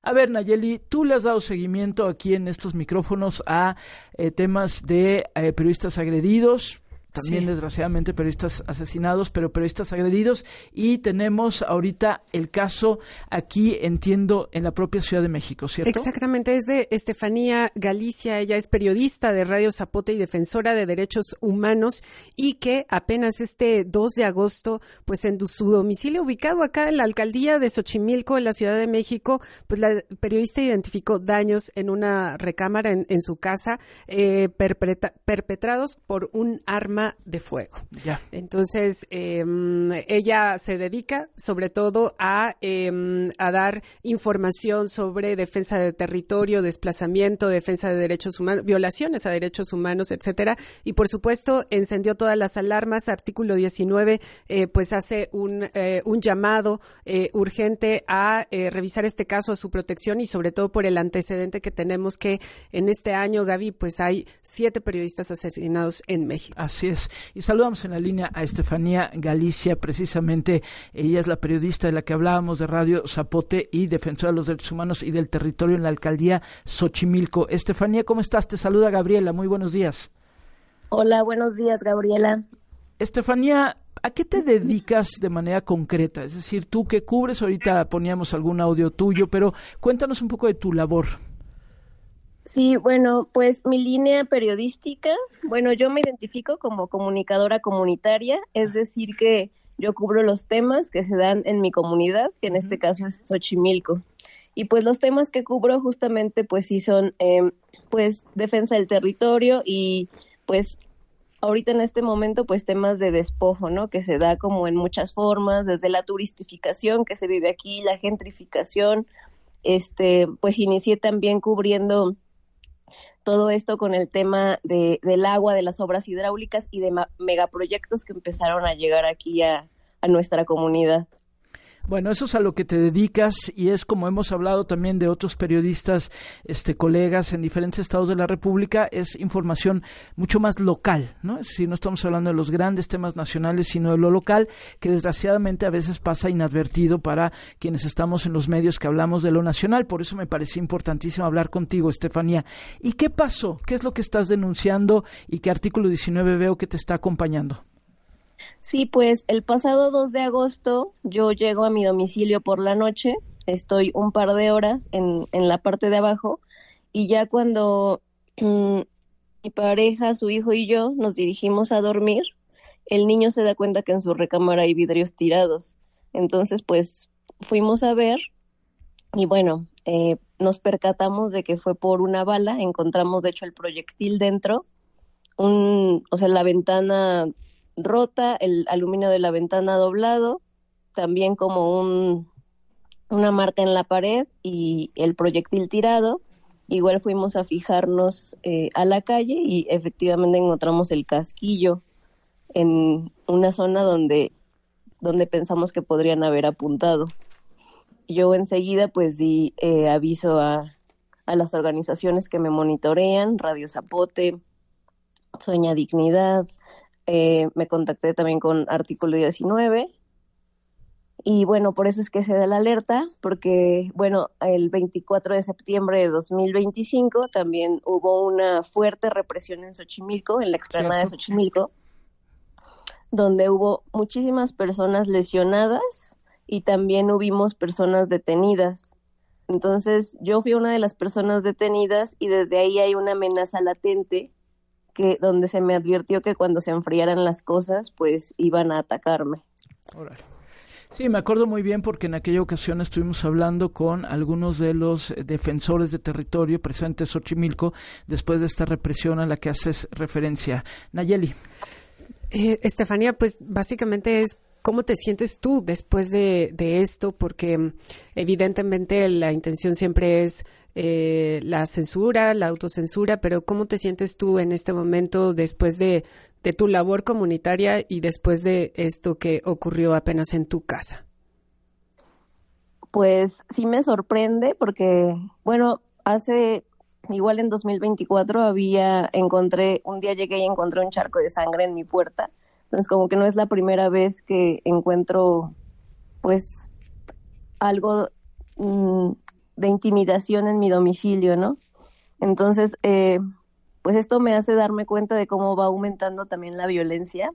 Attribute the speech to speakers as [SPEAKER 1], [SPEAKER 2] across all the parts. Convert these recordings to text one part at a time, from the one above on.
[SPEAKER 1] A ver, Nayeli, tú le has dado seguimiento aquí en estos micrófonos a temas de periodistas agredidos, también desgraciadamente periodistas asesinados, pero periodistas agredidos, y tenemos ahorita el caso aquí, entiendo, en la propia Ciudad de México, ¿cierto?
[SPEAKER 2] Exactamente, es de Estefanía Galicia. Ella es periodista de Radio Zapote y defensora de derechos humanos, y que apenas este 2 de agosto, pues en su domicilio ubicado acá en la alcaldía de Xochimilco, en la Ciudad de México, pues la periodista identificó daños en una recámara en su casa, perpetrados por un arma de fuego.
[SPEAKER 1] Ya.
[SPEAKER 2] Entonces, ella se dedica sobre todo a dar información sobre defensa de territorio, desplazamiento, defensa de derechos humanos, violaciones a derechos humanos, etcétera. Y por supuesto, encendió todas las alarmas. Artículo 19, pues hace un llamado urgente a revisar este caso, a su protección, y sobre todo por el antecedente que tenemos, que en este año, Gaby, pues hay 7 periodistas asesinados en México.
[SPEAKER 1] Así es. Y saludamos en la línea a Estefanía Galicia, precisamente ella es la periodista de la que hablábamos, de Radio Zapote y defensora de los derechos humanos y del territorio en la alcaldía Xochimilco. Estefanía, ¿cómo estás? Te saluda Gabriela, muy buenos días.
[SPEAKER 3] Hola, buenos días, Gabriela.
[SPEAKER 1] Estefanía, ¿a qué te dedicas de manera concreta? Es decir, tú que cubres, ahorita poníamos algún audio tuyo, pero cuéntanos un poco de tu labor.
[SPEAKER 3] Sí, bueno, pues mi línea periodística, bueno, yo me identifico como comunicadora comunitaria, es decir que yo cubro los temas que se dan en mi comunidad, que en este caso es Xochimilco. Y pues los temas que cubro justamente pues sí son pues defensa del territorio y pues ahorita en este momento pues temas de despojo, ¿no? Que se da como en muchas formas, desde la turistificación que se vive aquí, la gentrificación, pues inicié también cubriendo todo esto con el tema del agua, de las obras hidráulicas y de megaproyectos que empezaron a llegar aquí a nuestra comunidad.
[SPEAKER 1] Bueno, eso es a lo que te dedicas, y es como hemos hablado también de otros periodistas, colegas en diferentes estados de la República, es información mucho más local, ¿no? Es decir, no estamos hablando de los grandes temas nacionales, sino de lo local, que desgraciadamente a veces pasa inadvertido para quienes estamos en los medios que hablamos de lo nacional. Por eso me pareció importantísimo hablar contigo, Estefanía. ¿Y qué pasó? ¿Qué es lo que estás denunciando y qué artículo 19 veo que te está acompañando?
[SPEAKER 3] Sí, pues el pasado 2 de agosto yo llego a mi domicilio por la noche, estoy un par de horas en la parte de abajo, y ya cuando mi pareja, su hijo y yo nos dirigimos a dormir, el niño se da cuenta que en su recámara hay vidrios tirados. Entonces pues fuimos a ver y bueno, nos percatamos de que fue por una bala, encontramos de hecho el proyectil dentro, la ventana rota, el aluminio de la ventana doblado, también como una marca en la pared y el proyectil tirado. Igual fuimos a fijarnos a la calle y efectivamente encontramos el casquillo en una zona donde pensamos que podrían haber apuntado. Yo enseguida pues di aviso a las organizaciones que me monitorean, Radio Zapote, Sueña Dignidad. Me contacté también con Artículo 19 y bueno, por eso es que se da la alerta, porque bueno, el 24 de septiembre de 2025 también hubo una fuerte represión en Xochimilco, en la explanada de Xochimilco, donde hubo muchísimas personas lesionadas y también hubimos personas detenidas. Entonces yo fui una de las personas detenidas y desde ahí hay una amenaza latente donde se me advirtió que cuando se enfriaran las cosas, pues iban a atacarme.
[SPEAKER 1] Órale. Sí, me acuerdo muy bien porque en aquella ocasión estuvimos hablando con algunos de los defensores de territorio presentes en Xochimilco después de esta represión a la que haces referencia. Nayeli.
[SPEAKER 2] Estefanía, pues básicamente es ¿cómo te sientes tú después de esto? Porque evidentemente la intención siempre es la censura, la autocensura, pero ¿cómo te sientes tú en este momento después de tu labor comunitaria y después de esto que ocurrió apenas en tu casa?
[SPEAKER 3] Pues sí me sorprende porque, bueno, igual en 2024 un día llegué y encontré un charco de sangre en mi puerta. Entonces como que no es la primera vez que encuentro pues algo intimidación en mi domicilio, ¿no? Entonces, pues esto me hace darme cuenta de cómo va aumentando también la violencia,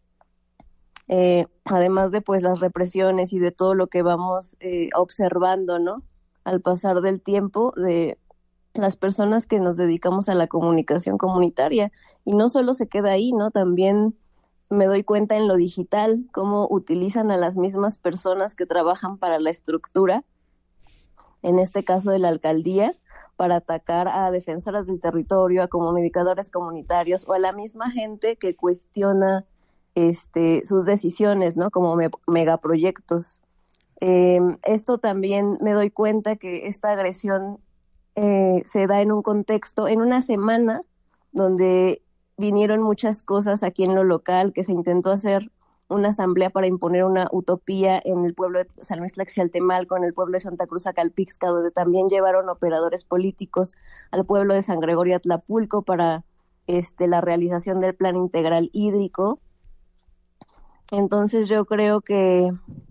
[SPEAKER 3] además de pues las represiones y de todo lo que vamos observando, ¿no? Al pasar del tiempo de las personas que nos dedicamos a la comunicación comunitaria. Y no solo se queda ahí, ¿no? También me doy cuenta en lo digital, cómo utilizan a las mismas personas que trabajan para la estructura, en este caso de la alcaldía, para atacar a defensoras del territorio, a comunicadores comunitarios o a la misma gente que cuestiona sus decisiones, ¿no? Como megaproyectos. Esto también me doy cuenta que esta agresión se da en un contexto, en una semana donde vinieron muchas cosas aquí en lo local, que se intentó hacer una asamblea para imponer una utopía en el pueblo de San Luis Tlaxcaltemalco, en el pueblo de Santa Cruz Acalpixca, donde también llevaron operadores políticos al pueblo de San Gregorio Atlapulco para la realización del plan integral hídrico. Entonces yo creo que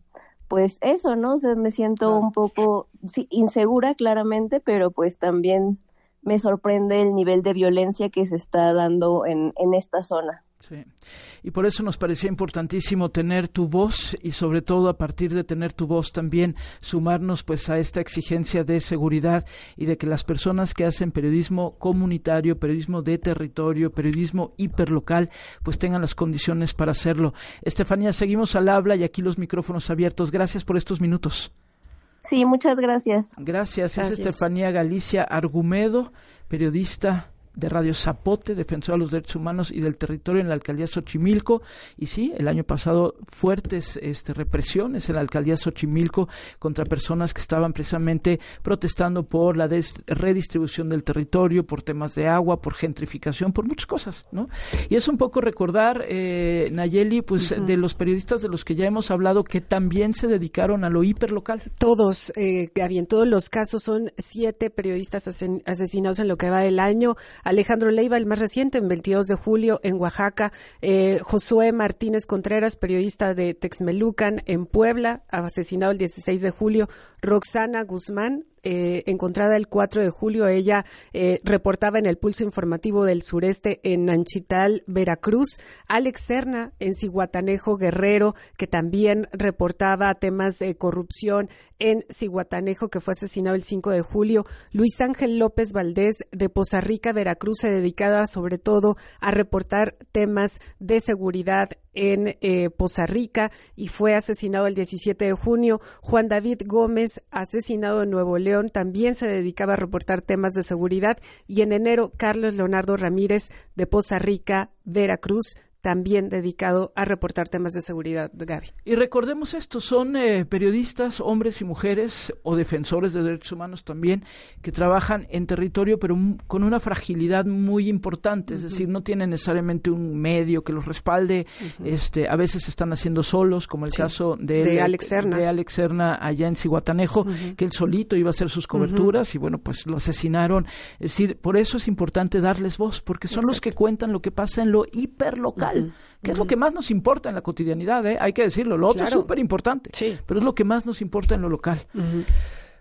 [SPEAKER 3] pues eso, ¿no? O sea, me siento un poco insegura claramente, pero pues también me sorprende el nivel de violencia que se está dando en esta zona.
[SPEAKER 1] Sí, y por eso nos parecía importantísimo tener tu voz y sobre todo a partir de tener tu voz también sumarnos pues a esta exigencia de seguridad y de que las personas que hacen periodismo comunitario, periodismo de territorio, periodismo hiperlocal, pues tengan las condiciones para hacerlo. Estefanía, seguimos al habla y aquí los micrófonos abiertos. Gracias por estos minutos.
[SPEAKER 3] Sí, muchas gracias.
[SPEAKER 1] Gracias. Es Estefanía Galicia Argumedo, periodista de Radio Zapote, defensora de los derechos humanos y del territorio en la alcaldía Xochimilco. Y sí, el año pasado fuertes represiones en la alcaldía Xochimilco contra personas que estaban precisamente protestando por la redistribución del territorio, por temas de agua, por gentrificación, por muchas cosas, ¿no? Y es un poco recordar, Nayeli, pues de los periodistas de los que ya hemos hablado que también se dedicaron a lo hiperlocal.
[SPEAKER 2] Todos, Gaby, en todos los casos son 7 periodistas asesinados en lo que va del año. Alejandro Leiva, el más reciente, en 22 de julio en Oaxaca. Josué Martínez Contreras, periodista de Texmelucan en Puebla, asesinado el 16 de julio. Roxana Guzmán, encontrada el 4 de julio. Ella reportaba en el Pulso Informativo del Sureste en Nanchital, Veracruz. Alex Serna, en Zihuatanejo, Guerrero, que también reportaba temas de corrupción en Zihuatanejo, que fue asesinado el 5 de julio. Luis Ángel López Valdés, de Poza Rica, Veracruz, se dedicaba sobre todo a reportar temas de seguridad en Poza Rica y fue asesinado el 17 de junio. Juan David Gómez, asesinado en Nuevo León, también se dedicaba a reportar temas de seguridad. Y en enero, Carlos Leonardo Ramírez, de Poza Rica, Veracruz, también dedicado a reportar temas de seguridad, Gaby.
[SPEAKER 1] Y recordemos esto, son periodistas, hombres y mujeres, o defensores de derechos humanos también, que trabajan en territorio, pero con una fragilidad muy importante, es decir, no tienen necesariamente un medio que los respalde, a veces están haciendo solos, como el caso de
[SPEAKER 2] Alex
[SPEAKER 1] Serna allá en Zihuatanejo, que él solito iba a hacer sus coberturas, y bueno, pues lo asesinaron. Es decir, por eso es importante darles voz, porque son los que cuentan lo que pasa en lo hiperlocal, que es lo que más nos importa en la cotidianidad, hay que decirlo. Lo otro es súper importante, pero es lo que más nos importa en lo local.